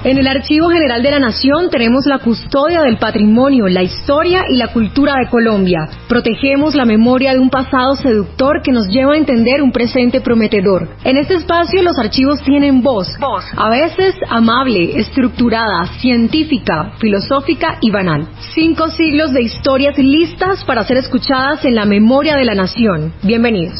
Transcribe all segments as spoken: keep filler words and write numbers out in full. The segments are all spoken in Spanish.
En el Archivo General de la Nación tenemos la custodia del patrimonio, la historia y la cultura de Colombia. Protegemos la memoria de un pasado seductor que nos lleva a entender un presente prometedor. En este espacio los archivos tienen voz, voz, a veces amable, estructurada, científica, filosófica y banal. Cinco siglos de historias listas para ser escuchadas en la memoria de la nación. Bienvenidos.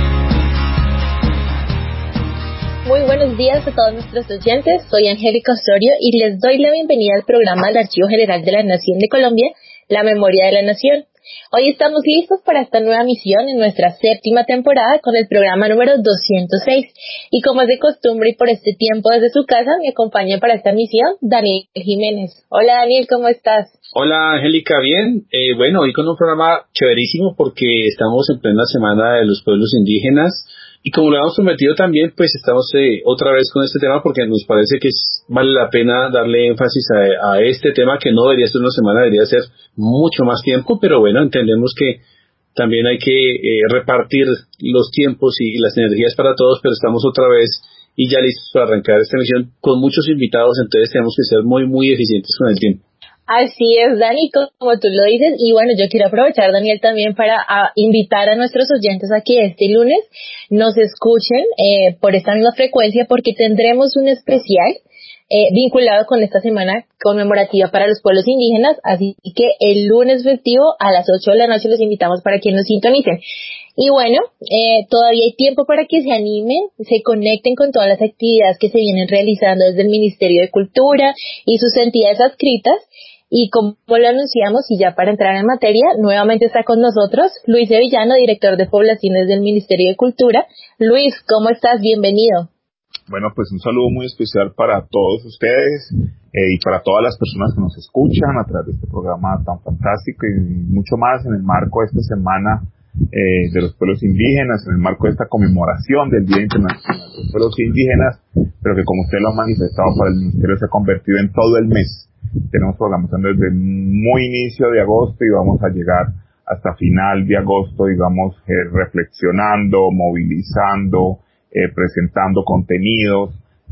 Muy buenos días a todos nuestros oyentes, soy Angélica Osorio y les doy la bienvenida al programa del Archivo General de la Nación de Colombia, La Memoria de la Nación. Hoy estamos listos para esta nueva misión en nuestra séptima temporada con el programa número doscientos seis. Y como es de costumbre y por este tiempo desde su casa, me acompaña para esta misión Daniel Jiménez. Hola Daniel, ¿cómo estás? Hola Angélica, bien. Eh, bueno, hoy con un programa chéverísimo porque estamos en plena semana de los pueblos indígenas. Y como lo hemos prometido también, pues estamos eh, otra vez con este tema porque nos parece que es, vale la pena darle énfasis a, a este tema que no debería ser una semana, debería ser mucho más tiempo, pero bueno, entendemos que también hay que eh, repartir los tiempos y, y las energías para todos, pero estamos otra vez y ya listos para arrancar esta misión con muchos invitados, entonces tenemos que ser muy, muy eficientes con el tiempo. Así es, Dani, como tú lo dices, y bueno, yo quiero aprovechar, Daniel, también para a, invitar a nuestros oyentes a que este lunes nos escuchen eh, por esta misma frecuencia, porque tendremos un especial eh, vinculado con esta semana conmemorativa para los pueblos indígenas, así que el lunes festivo a las ocho de la noche los invitamos para que nos sintonicen. Y bueno, eh, todavía hay tiempo para que se animen, se conecten con todas las actividades que se vienen realizando desde el Ministerio de Cultura y sus entidades adscritas. Y como lo anunciamos, y ya para entrar en materia, nuevamente está con nosotros Luis Sevillano, director de Poblaciones del Ministerio de Cultura. Luis, ¿cómo estás? Bienvenido. Bueno, pues un saludo muy especial para todos ustedes eh, y para todas las personas que nos escuchan a través de este programa tan fantástico y mucho más en el marco de esta semana eh, de los pueblos indígenas, en el marco de esta conmemoración del Día Internacional de los Pueblos Indígenas, pero que como usted lo ha manifestado para el Ministerio se ha convertido en todo el mes. Tenemos programación desde muy inicio de agosto y vamos a llegar hasta final de agosto, digamos, eh, reflexionando, movilizando, eh, presentando contenidos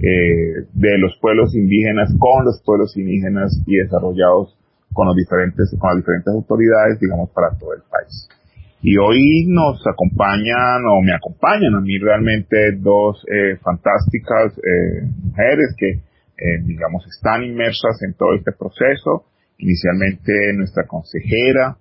eh, de los pueblos indígenas con los pueblos indígenas y desarrollados con los diferentes, con las diferentes autoridades, digamos, para todo el país. Y hoy nos acompañan, o me acompañan a mí realmente dos eh, fantásticas eh, mujeres que Eh, digamos, están inmersas en todo este proceso. Inicialmente nuestra consejera,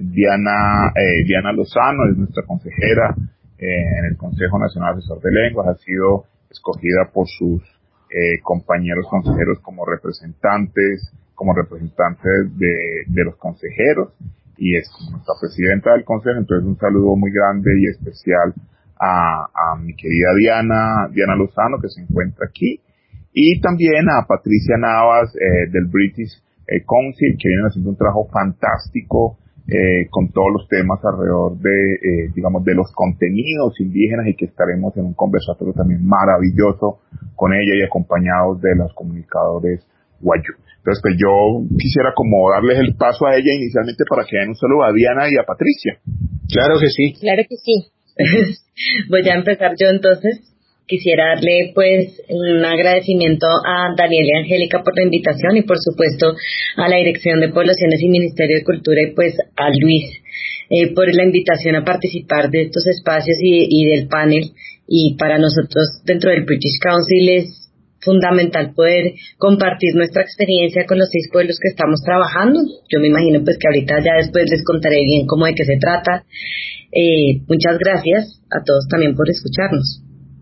Diana, eh, Diana Lozano, es nuestra consejera eh, en el Consejo Nacional Asesor de Lenguas, ha sido escogida por sus eh, compañeros consejeros como representantes, como representantes de, de los consejeros, y es como nuestra presidenta del Consejo. Entonces un saludo muy grande y especial a, a mi querida Diana, Diana Lozano, que se encuentra aquí. Y también a Patricia Navas eh, del British eh, Council, que vienen haciendo un trabajo fantástico eh, con todos los temas alrededor de, eh, digamos, de los contenidos indígenas, y que estaremos en un conversatorio también maravilloso con ella y acompañados de los comunicadores Wayuu. Entonces, pues yo quisiera como darles el paso a ella inicialmente para que den un saludo a Diana y a Patricia. Claro que sí. Claro que sí. Voy a empezar yo entonces. Quisiera darle pues un agradecimiento a Daniel y Angélica por la invitación y por supuesto a la Dirección de Poblaciones y Ministerio de Cultura y pues a Luis eh, por la invitación a participar de estos espacios y, y del panel. Y para nosotros dentro del British Council es fundamental poder compartir nuestra experiencia con los seis pueblos que estamos trabajando. Yo me imagino pues que ahorita ya después les contaré bien cómo de qué se trata. Eh, muchas gracias a todos también por escucharnos.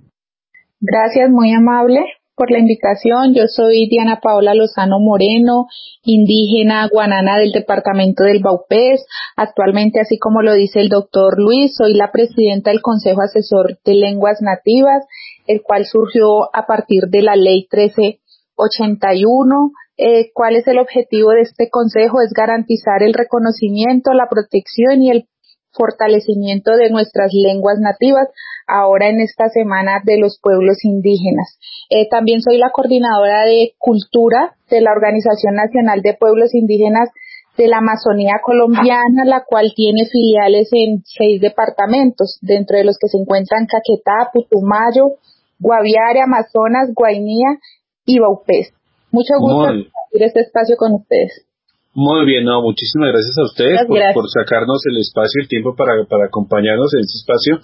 Gracias, muy amable por la invitación. Yo soy Diana Paola Lozano Moreno, indígena guanana del departamento del Vaupés. Actualmente, así como lo dice el doctor Luis, soy la presidenta del Consejo Asesor de Lenguas Nativas, el cual surgió a partir de la Ley trece ochenta y uno. Eh, ¿Cuál es el objetivo de este consejo? Es garantizar el reconocimiento, la protección y el fortalecimiento de nuestras lenguas nativas, ahora en esta semana de los pueblos indígenas. Eh, también soy la coordinadora de cultura de la Organización Nacional de Pueblos Indígenas de la Amazonía Colombiana, la cual tiene filiales en seis departamentos, dentro de los que se encuentran Caquetá, Putumayo, Guaviare, Amazonas, Guainía y Vaupés. Mucho gusto muy, compartir este espacio con ustedes. Muy bien, no, muchísimas gracias a ustedes por, por sacarnos el espacio y el tiempo para, para acompañarnos en este espacio.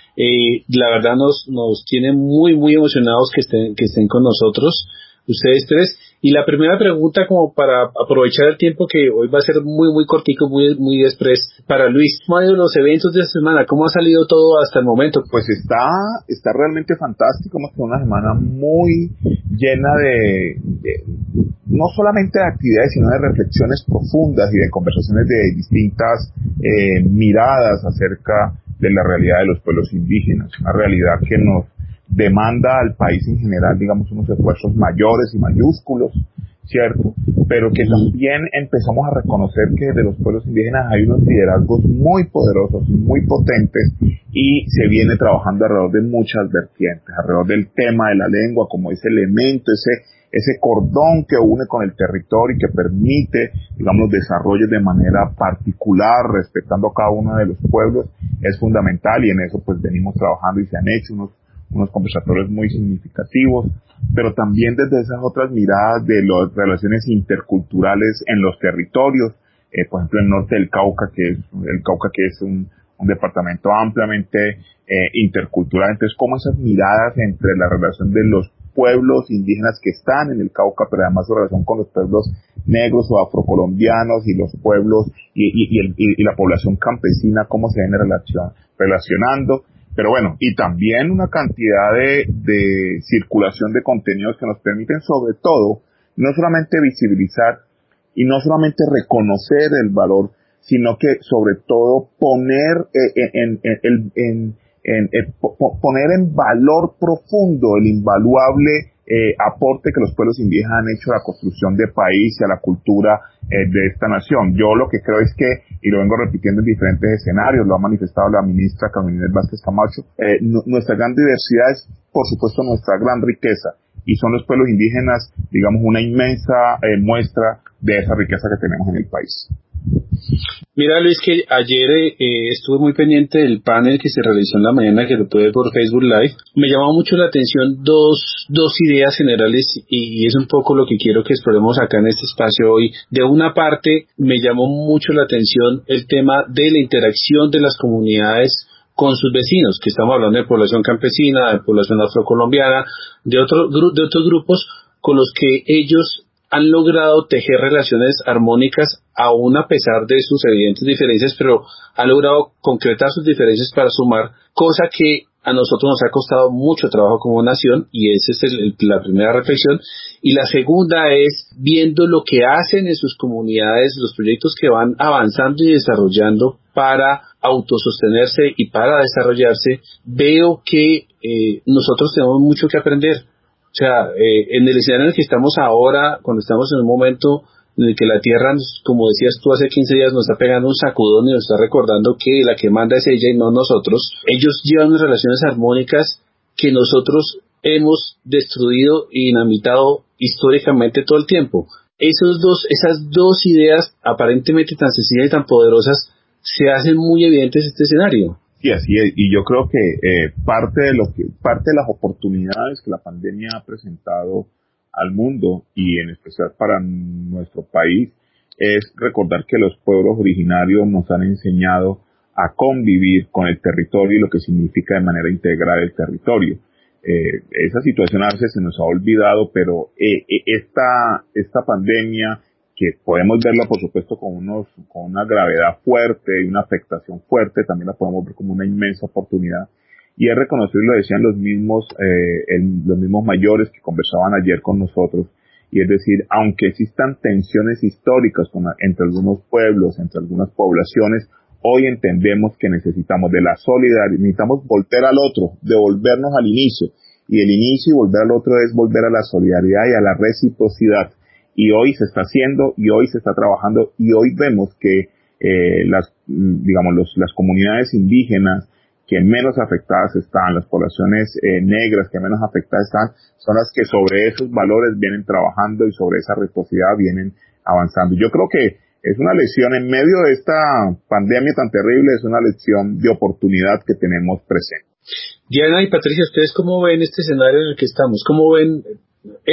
Eh, la verdad nos, nos tiene muy, muy emocionados que estén, que estén con nosotros, ustedes tres. Y la primera pregunta, como para aprovechar el tiempo que hoy va a ser muy, muy cortico, muy, muy express, para Luis, ¿cómo han ido los eventos de esta semana? ¿Cómo ha salido todo hasta el momento? Pues está, está realmente fantástico, hemos tenido una semana muy llena de, de, no solamente de actividades, sino de reflexiones profundas y de conversaciones de distintas eh, miradas acerca de la realidad de los pueblos indígenas, una realidad que nos demanda al país en general, digamos, unos esfuerzos mayores y mayúsculos, ¿cierto? Pero que también empezamos a reconocer que de los pueblos indígenas hay unos liderazgos muy poderosos y muy potentes, y se viene trabajando alrededor de muchas vertientes, alrededor del tema de la lengua como ese elemento, ese ese cordón que une con el territorio y que permite, digamos, los desarrollos de manera particular, respetando a cada uno de los pueblos, es fundamental, y en eso pues venimos trabajando y se han hecho unos unos conversatorios muy significativos, pero también desde esas otras miradas de las relaciones interculturales en los territorios, eh, por ejemplo, el norte del Cauca, que es el Cauca que es un, un departamento ampliamente eh, intercultural. Entonces, cómo esas miradas entre la relación de los pueblos indígenas que están en el Cauca, pero además su relación con los pueblos negros o afrocolombianos y los pueblos y, y, y, el, y, y la población campesina, cómo se viene relacion, relacionando. Pero bueno, y también una cantidad de, de circulación de contenidos que nos permiten, sobre todo, no solamente visibilizar y no solamente reconocer el valor, sino que sobre todo poner eh, en, en, en, en, en, en poner en valor profundo el invaluable eh, aporte que los pueblos indígenas han hecho a la construcción de país y a la cultura eh, de esta nación. Yo lo que creo es que, y lo vengo repitiendo en diferentes escenarios, lo ha manifestado la ministra Carmen Inés Vázquez Camacho, eh, n- nuestra gran diversidad es, por supuesto, nuestra gran riqueza, y son los pueblos indígenas, digamos, una inmensa eh, muestra de esa riqueza que tenemos en el país. Mira, Luis, que ayer eh, estuve muy pendiente del panel que se realizó en la mañana, que lo pude ver por Facebook Live. Me llamó mucho la atención dos, dos ideas generales, y, y es un poco lo que quiero que exploremos acá en este espacio hoy. De una parte, me llamó mucho la atención el tema de la interacción de las comunidades con sus vecinos, que estamos hablando de población campesina, de población afrocolombiana, de, otro, de otros grupos con los que ellos han logrado tejer relaciones armónicas, aún a pesar de sus evidentes diferencias, pero han logrado concretar sus diferencias para sumar, cosa que a nosotros nos ha costado mucho trabajo como nación, y esa es el, el, la primera reflexión. Y la segunda es, viendo lo que hacen en sus comunidades, los proyectos que van avanzando y desarrollando para autosostenerse y para desarrollarse, veo que eh, nosotros tenemos mucho que aprender. O sea, eh, en el escenario en el que estamos ahora, cuando estamos en un momento en el que la Tierra, como decías tú hace quince días, nos está pegando un sacudón y nos está recordando que la que manda es ella y no nosotros, ellos llevan unas relaciones armónicas que nosotros hemos destruido y dinamitado históricamente todo el tiempo. Esos dos, esas dos ideas aparentemente tan sencillas y tan poderosas se hacen muy evidentes en este escenario. Sí, así es, y yo creo que eh, parte de lo que parte de las oportunidades que la pandemia ha presentado al mundo, y en especial para nuestro país, es recordar que los pueblos originarios nos han enseñado a convivir con el territorio y lo que significa de manera integral el territorio. Eh, esa situación a veces se nos ha olvidado, pero eh, esta esta pandemia, que podemos verla por supuesto con unos con una gravedad fuerte y una afectación fuerte, también la podemos ver como una inmensa oportunidad, y es reconocer, lo decían los mismos eh, el, los mismos mayores que conversaban ayer con nosotros, y es decir, aunque existan tensiones históricas con, entre algunos pueblos, entre algunas poblaciones, hoy entendemos que necesitamos de la solidaridad, necesitamos volver al otro, devolvernos al inicio, y el inicio y volver al otro es volver a la solidaridad y a la reciprocidad. Y hoy se está haciendo, y hoy se está trabajando, y hoy vemos que eh, las, digamos, los, las comunidades indígenas que menos afectadas están, las poblaciones eh, negras que menos afectadas están, son las que sobre esos valores vienen trabajando y sobre esa reciprocidad vienen avanzando. Yo creo que es una lección en medio de esta pandemia tan terrible, es una lección de oportunidad que tenemos presente. Diana y Patricia, ¿ustedes cómo ven este escenario en el que estamos? ¿Cómo ven esto?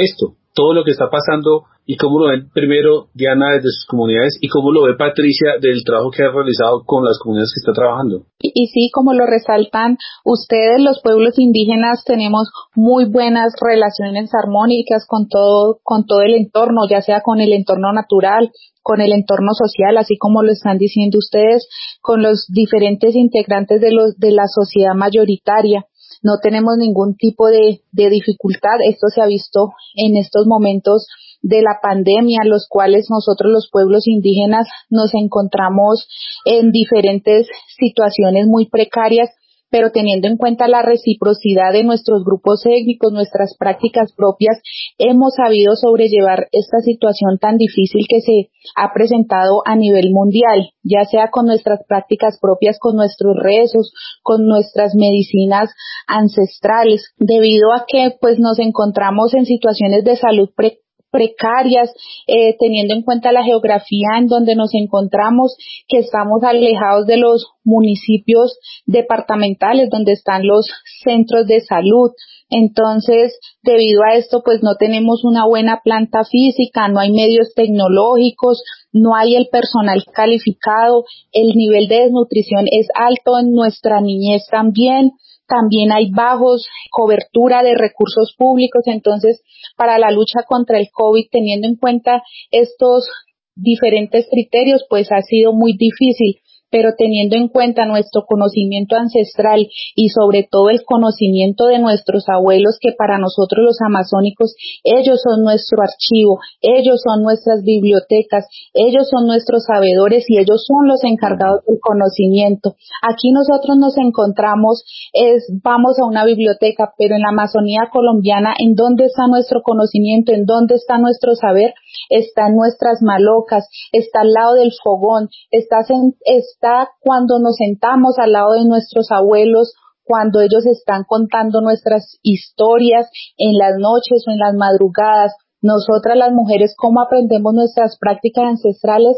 todo lo que está pasando y cómo lo ven primero Diana desde sus comunidades y cómo lo ve Patricia del trabajo que ha realizado con las comunidades que está trabajando. Y, y sí, como lo resaltan ustedes, los pueblos indígenas tenemos muy buenas relaciones armónicas con todo, con todo el entorno, ya sea con el entorno natural, con el entorno social, así como lo están diciendo ustedes, con los diferentes integrantes de los, de la sociedad mayoritaria. No tenemos ningún tipo de, de dificultad. Esto se ha visto en estos momentos de la pandemia, los cuales nosotros los pueblos indígenas nos encontramos en diferentes situaciones muy precarias, pero teniendo en cuenta la reciprocidad de nuestros grupos étnicos, nuestras prácticas propias, hemos sabido sobrellevar esta situación tan difícil que se ha presentado a nivel mundial, ya sea con nuestras prácticas propias, con nuestros rezos, con nuestras medicinas ancestrales, debido a que pues nos encontramos en situaciones de salud precarias, precarias, eh, teniendo en cuenta la geografía en donde nos encontramos, que estamos alejados de los municipios departamentales donde están los centros de salud. Entonces, debido a esto, pues no tenemos una buena planta física, no hay medios tecnológicos, no hay el personal calificado, el nivel de desnutrición es alto en nuestra niñez también. También hay bajos cobertura de recursos públicos, entonces para la lucha contra el COVID, teniendo en cuenta estos diferentes criterios, pues ha sido muy difícil, pero teniendo en cuenta nuestro conocimiento ancestral y sobre todo el conocimiento de nuestros abuelos, que para nosotros los amazónicos, ellos son nuestro archivo, ellos son nuestras bibliotecas, ellos son nuestros sabedores y ellos son los encargados del conocimiento. Aquí nosotros nos encontramos, es vamos a una biblioteca, pero en la Amazonía colombiana, ¿en dónde está nuestro conocimiento? ¿En dónde está nuestro saber? Está en nuestras malocas, está al lado del fogón, está en, está cuando nos sentamos al lado de nuestros abuelos, cuando ellos están contando nuestras historias en las noches o en las madrugadas. Nosotras las mujeres, ¿cómo aprendemos nuestras prácticas ancestrales?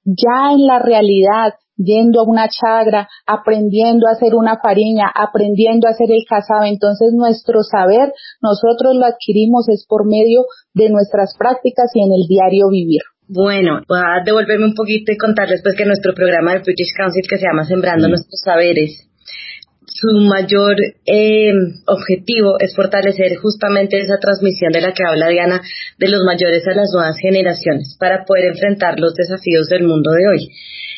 Ya en la realidad, yendo a una chagra, aprendiendo a hacer una fariña, aprendiendo a hacer el casabe. Entonces nuestro saber, nosotros lo adquirimos es por medio de nuestras prácticas y en el diario vivir. Bueno, voy a devolverme un poquito y contarles pues que nuestro programa del British Council, que se llama Sembrando mm. Nuestros Saberes, su mayor eh, objetivo es fortalecer justamente esa transmisión de la que habla Diana, de los mayores a las nuevas generaciones, para poder enfrentar los desafíos del mundo de hoy.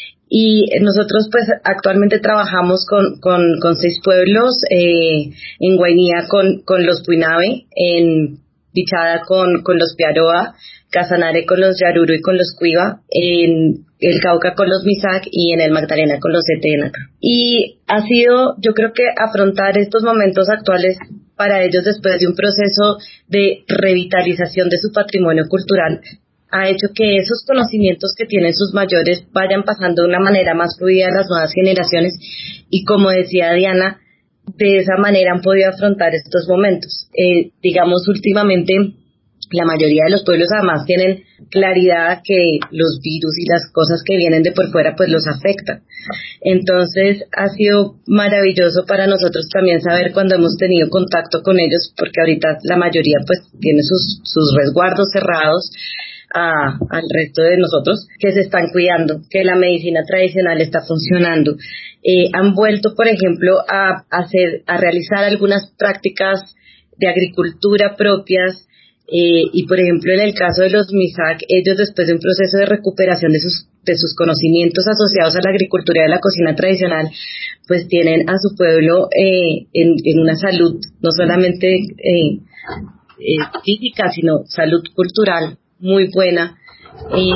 Y nosotros pues actualmente trabajamos con, con, con seis pueblos, eh, en Guainía con, con los Puinabe, en Bichada con, con los Piaroa, Casanare con los Yaruru y con los Cuiva, en el Cauca con los Misak y en el Magdalena con los Etenaca. Y ha sido, yo creo que afrontar estos momentos actuales para ellos después de un proceso de revitalización de su patrimonio cultural ha hecho que esos conocimientos que tienen sus mayores vayan pasando de una manera más fluida a las nuevas generaciones y, como decía Diana, de esa manera han podido afrontar estos momentos. Eh, digamos, últimamente la mayoría de los pueblos además tienen claridad que los virus y las cosas que vienen de por fuera pues los afectan. Entonces ha sido maravilloso para nosotros también saber cuando hemos tenido contacto con ellos, porque ahorita la mayoría pues tiene sus, sus resguardos cerrados a, al resto de nosotros, que se están cuidando, que la medicina tradicional está funcionando. Eh, han vuelto, por ejemplo, a hacer, a realizar algunas prácticas de agricultura propias. Eh, y por ejemplo en el caso de los Misak, ellos después de un proceso de recuperación de sus, de sus conocimientos asociados a la agricultura y a la cocina tradicional, pues tienen a su pueblo eh, en, en una salud no solamente eh, eh, física, sino salud cultural muy buena. Y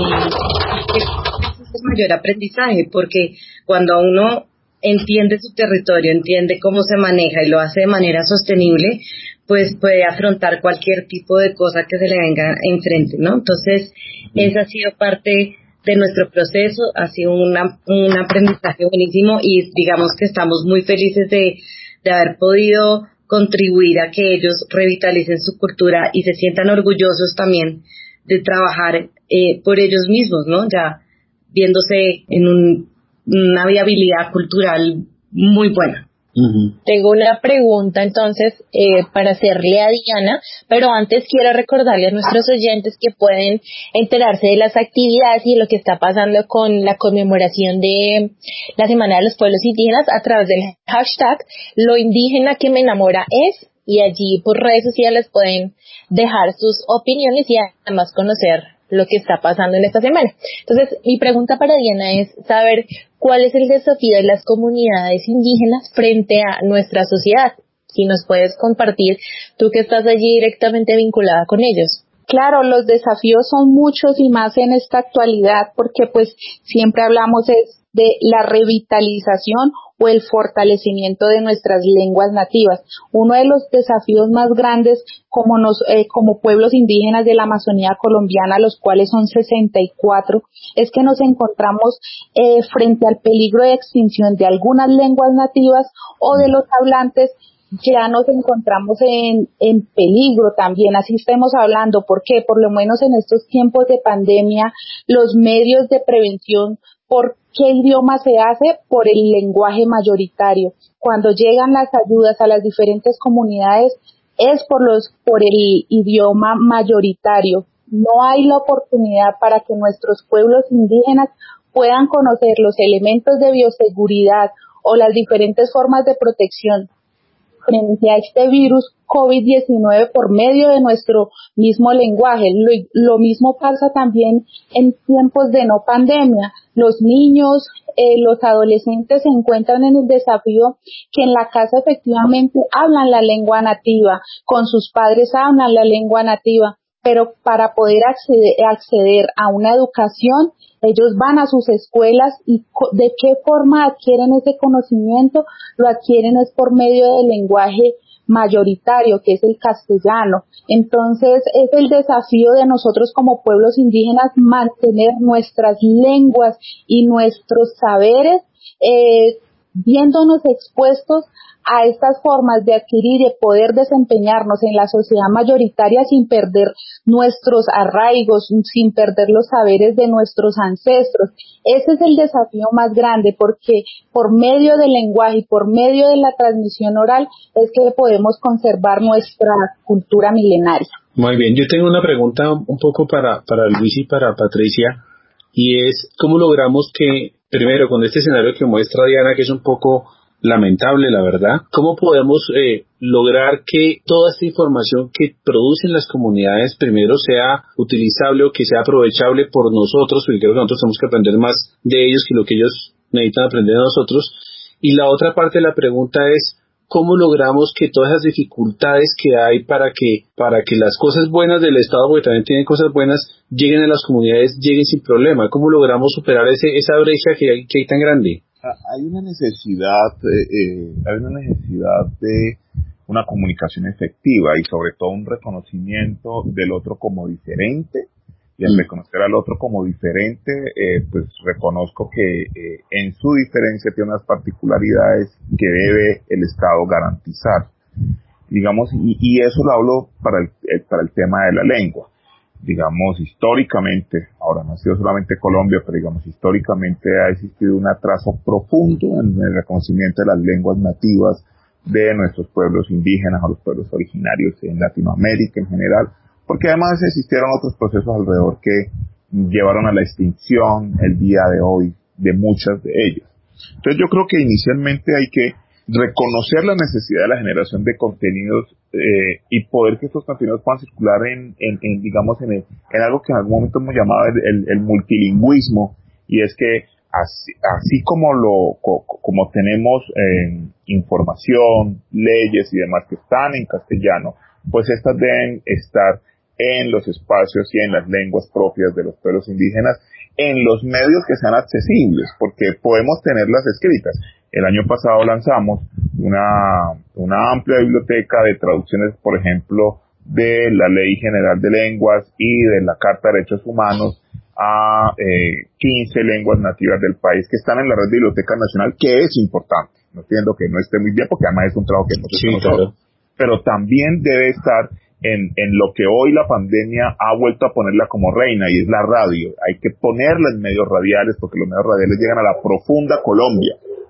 ese es el mayor aprendizaje, porque cuando uno entiende su territorio, entiende cómo se maneja y lo hace de manera sostenible, pues puede afrontar cualquier tipo de cosa que se le venga enfrente, ¿no? Entonces, esa ha sido parte de nuestro proceso, ha sido una, un aprendizaje buenísimo y digamos que estamos muy felices de, de haber podido contribuir a que ellos revitalicen su cultura y se sientan orgullosos también de trabajar eh, por ellos mismos, ¿no? Ya viéndose en un, una viabilidad cultural muy buena. Uh-huh. Tengo una pregunta entonces eh, para hacerle a Diana, pero antes quiero recordarle a nuestros oyentes que pueden enterarse de las actividades y de lo que está pasando con la conmemoración de la Semana de los Pueblos Indígenas a través del hashtag Lo Indígena que me enamora es, y allí por redes sociales pueden dejar sus opiniones y además conocer lo que está pasando en esta semana. Entonces, mi pregunta para Diana es saber cuál es el desafío de las comunidades indígenas frente a nuestra sociedad. Si nos puedes compartir, tú que estás allí directamente vinculada con ellos. Claro, los desafíos son muchos y más en esta actualidad porque pues siempre hablamos es de la revitalización o el fortalecimiento de nuestras lenguas nativas. Uno de los desafíos más grandes como nos, eh, como pueblos indígenas de la Amazonía colombiana, los cuales son sesenta y cuatro, es que nos encontramos eh, frente al peligro de extinción de algunas lenguas nativas o de los hablantes. Ya nos encontramos en, en peligro también, así estemos hablando. ¿Por qué? Por lo menos en estos tiempos de pandemia, los medios de prevención, ¿por qué idioma se hace? Por el lenguaje mayoritario. Cuando llegan las ayudas a las diferentes comunidades, es por los, por el idioma mayoritario. No hay la oportunidad para que nuestros pueblos indígenas puedan conocer los elementos de bioseguridad o las diferentes formas de protección frente a este virus COVID diecinueve por medio de nuestro mismo lenguaje. Lo, lo mismo pasa también en tiempos de no pandemia. Los niños, eh, los adolescentes se encuentran en el desafío que en la casa efectivamente hablan la lengua nativa, con sus padres hablan la lengua nativa, pero para poder acceder, acceder a una educación, ellos van a sus escuelas y de qué forma adquieren ese conocimiento, lo adquieren es por medio del lenguaje mayoritario, que es el castellano. Entonces es el desafío de nosotros como pueblos indígenas mantener nuestras lenguas y nuestros saberes eh, viéndonos expuestos a estas formas de adquirir y de poder desempeñarnos en la sociedad mayoritaria sin perder nuestros arraigos, sin perder los saberes de nuestros ancestros. Ese es el desafío más grande, porque por medio del lenguaje y por medio de la transmisión oral es que podemos conservar nuestra cultura milenaria. Muy bien, yo tengo una pregunta un poco para, para Luis y para Patricia, y es ¿cómo logramos que, primero, con este escenario que muestra Diana, que es un poco lamentable, la verdad, cómo podemos eh, lograr que toda esta información que producen las comunidades primero sea utilizable o que sea aprovechable por nosotros, porque creo que nosotros tenemos que aprender más de ellos que lo que ellos necesitan aprender de nosotros? Y la otra parte de la pregunta es ¿cómo logramos que todas esas dificultades que hay para que para que las cosas buenas del Estado, porque también tienen cosas buenas, lleguen a las comunidades, lleguen sin problema? ¿Cómo logramos superar ese esa brecha que hay, que hay tan grande? Hay una necesidad, eh, hay una necesidad de una comunicación efectiva y sobre todo un reconocimiento del otro como diferente, y al mm. reconocer al otro como diferente, eh, pues reconozco que eh, en su diferencia tiene unas particularidades que debe el Estado garantizar, digamos, y, y eso lo hablo para el, para el tema de la lengua. Digamos, históricamente, ahora no ha sido solamente Colombia, pero digamos, históricamente ha existido un atraso profundo en el reconocimiento de las lenguas nativas de nuestros pueblos indígenas o los pueblos originarios en Latinoamérica en general, porque además existieron otros procesos alrededor que llevaron a la extinción el día de hoy de muchas de ellas. Entonces yo creo que inicialmente hay que reconocer la necesidad de la generación de contenidos eh, y poder que estos contenidos puedan circular en, en, en digamos, en, el, en algo que en algún momento hemos llamado el, el, el multilingüismo, y es que así, así como lo co, como tenemos eh, información, leyes y demás que están en castellano, pues estas deben estar en los espacios y en las lenguas propias de los pueblos indígenas, en los medios que sean accesibles, porque podemos tenerlas escritas. El año pasado lanzamos una, una amplia biblioteca de traducciones, por ejemplo, de la Ley General de Lenguas y de la Carta de Derechos Humanos a eh, quince lenguas nativas del país que están en la red de Biblioteca Nacional, que es importante. No entiendo que no esté muy bien, porque además es un trabajo que hemos hecho nosotros. Pero también debe estar en, en lo que hoy la pandemia ha vuelto a ponerla como reina, y es la radio. Hay que ponerla en medios radiales, porque los medios radiales llegan a la profunda Colombia,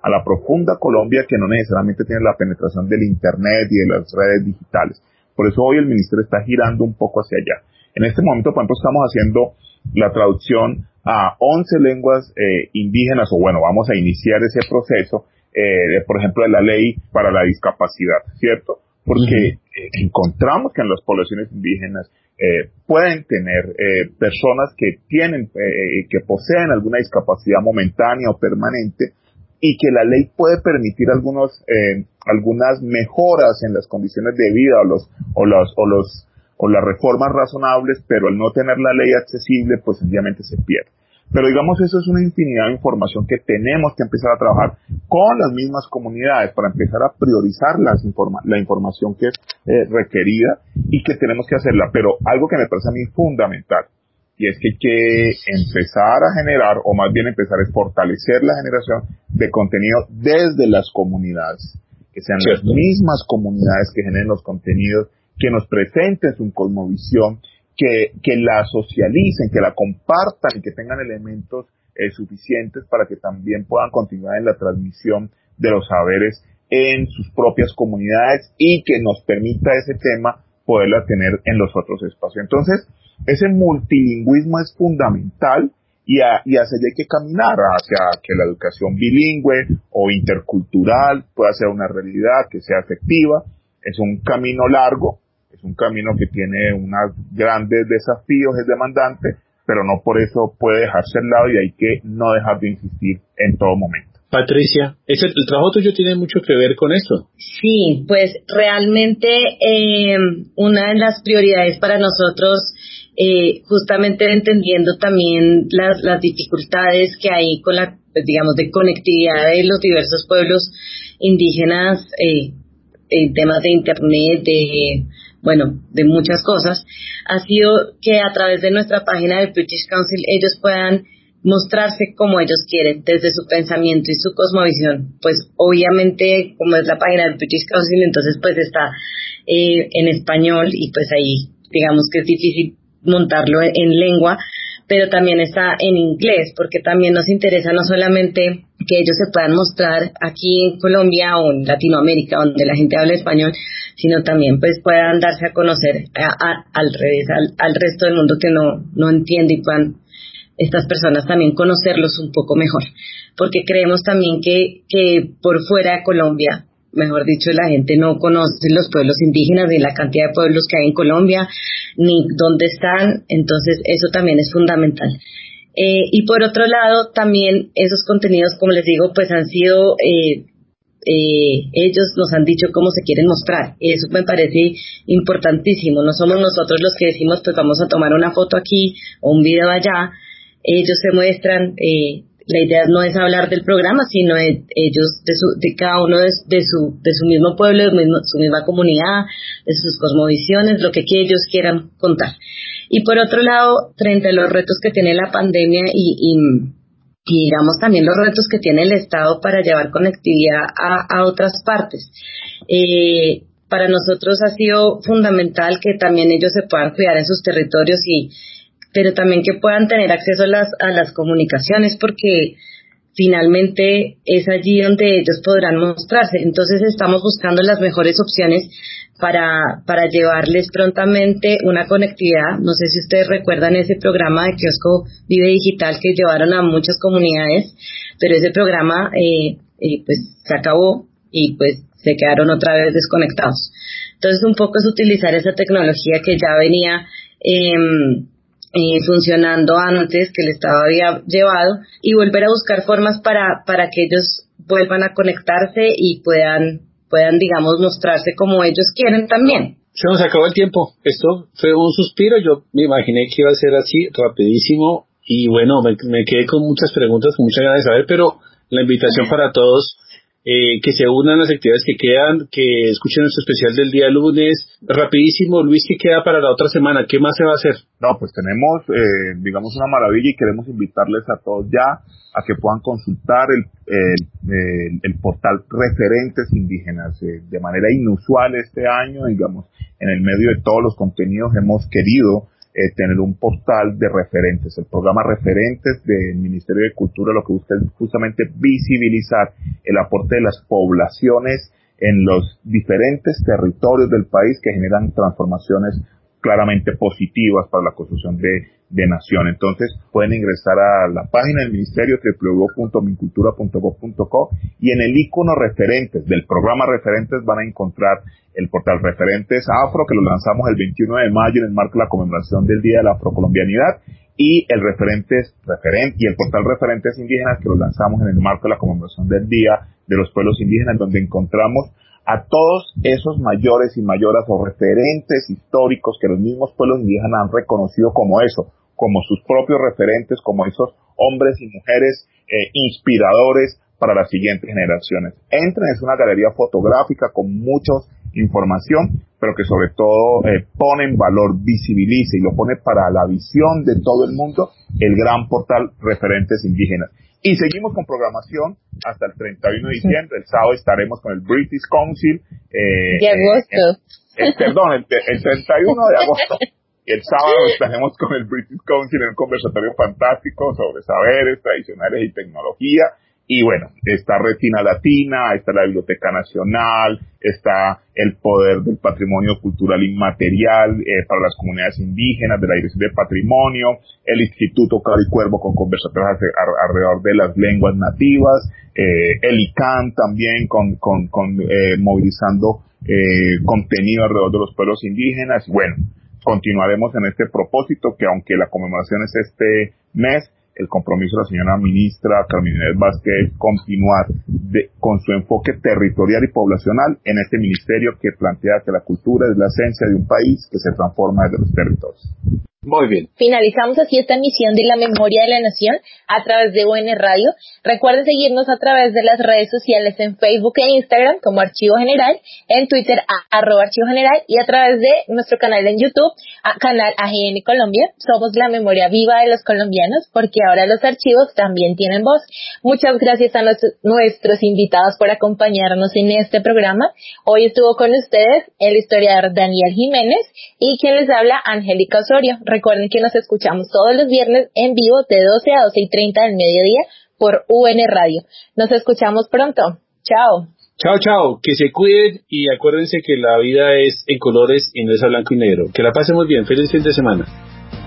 a la profunda Colombia que no necesariamente tiene la penetración del Internet y de las redes digitales. Por eso hoy el Ministerio está girando un poco hacia allá. En este momento, por ejemplo, estamos haciendo la traducción a once lenguas eh, indígenas, o bueno, vamos a iniciar ese proceso, eh, de, por ejemplo, de la ley para la discapacidad, ¿cierto? Porque uh-huh. eh, encontramos que en las poblaciones indígenas eh, pueden tener eh, personas que tienen, eh, que poseen alguna discapacidad momentánea o permanente, y que la ley puede permitir algunos, eh, algunas mejoras en las condiciones de vida o los, o los, o los, o las reformas razonables, pero al no tener la ley accesible, pues sencillamente se pierde. Pero digamos, eso es una infinidad de información que tenemos que empezar a trabajar con las mismas comunidades para empezar a priorizar las informa- la información que es eh, requerida y que tenemos que hacerla. Pero algo que me parece a mí fundamental, y es que hay que empezar a generar, o más bien empezar a fortalecer la generación de contenido desde las comunidades, que sean ¿cierto? Las mismas comunidades que generen los contenidos, que nos presenten su cosmovisión, que, que la socialicen, que la compartan y que tengan elementos eh, suficientes para que también puedan continuar en la transmisión de los saberes en sus propias comunidades y que nos permita ese tema poderla tener en los otros espacios. Entonces, ese multilingüismo es fundamental y, a, y hacia allá hay que caminar, hacia que la educación bilingüe o intercultural pueda ser una realidad, que sea efectiva. Es un camino largo, es un camino que tiene unos grandes desafíos, es demandante, pero no por eso puede dejarse al lado y hay que no dejar de insistir en todo momento. Patricia, ¿ese, el trabajo tuyo tiene mucho que ver con esto? Sí, pues realmente eh, una de las prioridades para nosotros, eh, justamente entendiendo también las, las dificultades que hay con la, pues, digamos, de conectividad de los diversos pueblos indígenas, eh, en temas de internet, de, bueno, de muchas cosas, ha sido que a través de nuestra página del British Council ellos puedan mostrarse como ellos quieren, desde su pensamiento y su cosmovisión. Pues obviamente, como es la página del British Council, entonces pues está eh, en español y pues ahí digamos que es difícil montarlo en, en lengua, pero también está en inglés, porque también nos interesa no solamente que ellos se puedan mostrar aquí en Colombia o en Latinoamérica, donde la gente habla español, sino también pues puedan darse a conocer a, a, al revés, al, al resto del mundo que no, no entiende y puedan estas personas también conocerlos un poco mejor, porque creemos también que, que por fuera de Colombia, mejor dicho, la gente no conoce los pueblos indígenas, ni la cantidad de pueblos que hay en Colombia, ni dónde están, entonces eso también es fundamental. Eh, y por otro lado, también esos contenidos, como les digo, pues han sido, eh, eh, ellos nos han dicho cómo se quieren mostrar, eso me parece importantísimo, no somos nosotros los que decimos pues vamos a tomar una foto aquí o un video allá. Ellos se muestran, eh, la idea no es hablar del programa, sino de ellos, de, su, de cada uno de, de, su, de su mismo pueblo, de mismo, su misma comunidad, de sus cosmovisiones, lo que, que ellos quieran contar. Y por otro lado, frente a los retos que tiene la pandemia y, y, y digamos también los retos que tiene el Estado para llevar conectividad a, a otras partes, eh, para nosotros ha sido fundamental que también ellos se puedan cuidar en sus territorios y pero también que puedan tener acceso a las, a las comunicaciones, porque finalmente es allí donde ellos podrán mostrarse. Entonces estamos buscando las mejores opciones para, para llevarles prontamente una conectividad. No sé si ustedes recuerdan ese programa de Kiosco Vive Digital que llevaron a muchas comunidades, pero ese programa eh, eh, pues se acabó y pues se quedaron otra vez desconectados. Entonces un poco es utilizar esa tecnología que ya venía eh, Eh, funcionando antes, que el Estado había llevado, y volver a buscar formas para para que ellos vuelvan a conectarse y puedan, puedan digamos, mostrarse como ellos quieren también. Se nos acabó el tiempo. Esto fue un suspiro. Yo me imaginé que iba a ser así, rapidísimo, y bueno, me, me quedé con muchas preguntas, con muchas ganas de saber, pero la invitación para todos, Eh, que se unan las actividades que quedan, que escuchen nuestro especial del día lunes. Rapidísimo, Luis, ¿qué queda para la otra semana? ¿Qué más se va a hacer? No, pues tenemos, eh, digamos, una maravilla y queremos invitarles a todos ya a que puedan consultar el, el, el, el portal Referentes Indígenas. Eh, de manera inusual este año, digamos, en el medio de todos los contenidos hemos querido eh, tener un portal de referentes. El programa Referentes del Ministerio de Cultura lo que busca es justamente visibilizar el aporte de las poblaciones en los diferentes territorios del país que generan transformaciones claramente positivas para la construcción de, de nación. Entonces pueden ingresar a la página del Ministerio doble u doble u doble u punto mincultura punto gob punto co y en el icono Referentes del programa Referentes van a encontrar el portal Referentes Afro, que lo lanzamos el veintiuno de mayo en el marco de la conmemoración del Día de la Afrocolombianidad, y el Referentes Referent y el portal Referentes Indígenas, que lo lanzamos en el marco de la conmemoración del Día de los Pueblos Indígenas, donde encontramos a todos esos mayores y mayoras o referentes históricos que los mismos pueblos indígenas han reconocido como eso, como sus propios referentes, como esos hombres y mujeres eh, inspiradores para las siguientes generaciones. Entren, es una galería fotográfica con mucha información, pero que sobre todo eh, pone en valor, visibiliza y lo pone para la visión de todo el mundo, el gran portal Referentes Indígenas. Y seguimos con programación hasta el treinta y uno de diciembre. El sábado estaremos con el British Council. Eh, de agosto. Eh, eh, perdón, el, el treinta y uno de agosto. El sábado estaremos con el British Council en un conversatorio fantástico sobre saberes tradicionales y tecnología. Y bueno, está Retina Latina, está la Biblioteca Nacional, está el Poder del Patrimonio Cultural Inmaterial eh, para las comunidades indígenas de la Dirección de Patrimonio, el Instituto Caro y Cuervo con conversatorios alrededor de las lenguas nativas, eh, el I C A N también con, con, con eh, movilizando eh, contenido alrededor de los pueblos indígenas. Bueno, continuaremos en este propósito, que aunque la conmemoración es este mes, el compromiso de la señora ministra Carmen Inés Vázquez es continuar de, con su enfoque territorial y poblacional en este ministerio que plantea que la cultura es la esencia de un país que se transforma desde los territorios. Muy bien. Finalizamos así esta emisión de la Memoria de la Nación a través de U N Radio. Recuerden seguirnos a través de las redes sociales en Facebook e Instagram como Archivo General, en Twitter a, arroba Archivo General y a través de nuestro canal en YouTube, a, canal A G N Colombia. Somos la memoria viva de los colombianos porque ahora los archivos también tienen voz. Muchas gracias a nuestros, nuestros invitados por acompañarnos en este programa. Hoy estuvo con ustedes el historiador Daniel Jiménez y quien les habla, Angélica Osorio. Recuerden que nos escuchamos todos los viernes en vivo de doce a doce y treinta del mediodía por U N Radio. Nos escuchamos pronto. Chao. Chao, chao. Que se cuiden y acuérdense que la vida es en colores y no es a blanco y negro. Que la pasen muy bien. Feliz fin de semana.